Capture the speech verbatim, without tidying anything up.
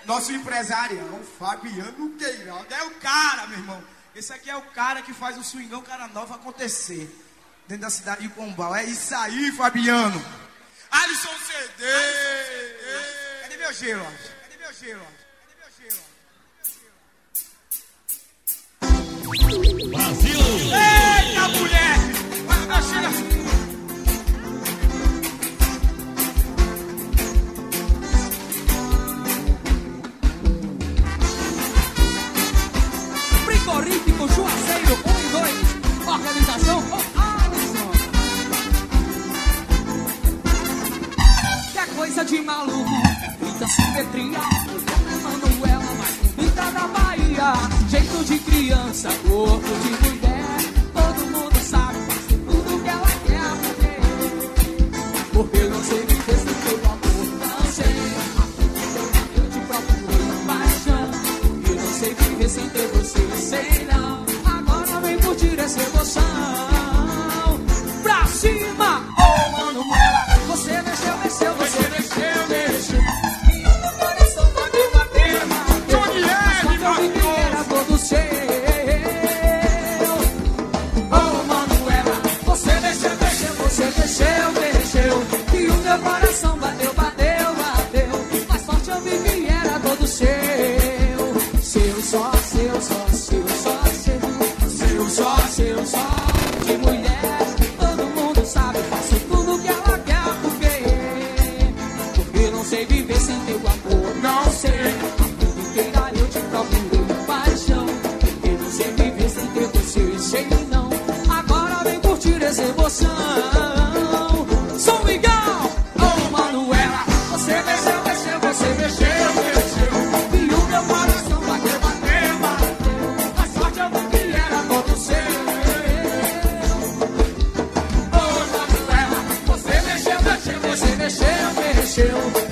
Nosso empresarião, Fabiano Queiroga, é o cara, meu irmão. Esse aqui é o cara que faz o swingão Cara Nova acontecer dentro da cidade de Pombal. É isso aí, Fabiano. Alisson C D. Cadê meu gelo? Cadê meu gelo? Cadê meu gelo? Brasil! Eita, mulher! Vai, chega! Frigorífico Juazeiro um e dois. Organização com Alisson. Que é coisa de maluco. Muita simetria. Manuela, mais bonita da Bahia. Jeito de criança, corpo de mulher. Todo mundo sabe, faz tudo que ela quer fazer. Porque eu não sei viver sem teu amor. Não sei. Eu te procuro com paixão. Eu não sei viver sem ter você. Sei não. Agora vem curtir essa emoção. Pra cima, oh Manuela. Você mexeu, mexeu, você mexeu, mexeu. E o meu coração bateu, bateu, bateu. Mas quando eu vi que era todo seu. Oh Manuela. Você mexeu, mexeu, você mexeu, mexeu. E o meu coração bateu, bateu, bateu. Mais forte eu vi que era todo seu. Seu, só, seu, só, seu, só, seu. Seu, só, seu, só. De mulher, todo mundo sabe. Faço tudo que ela quer, porque Porque não sei viver sem teu amor. Não sei. A vida inteira eu te procurei com paixão. Porque não sei viver sem ter você. Sei não. Agora vem curtir essa emoção. São Miguel, oh Manuela. Você mexeu, mexeu, você mexeu, mexeu. E o meu coração bateu, bateu, bateu. Mais forte eu vi que era todo seu. Oh Manuela. Você mexeu, mexeu, você mexeu, mexeu.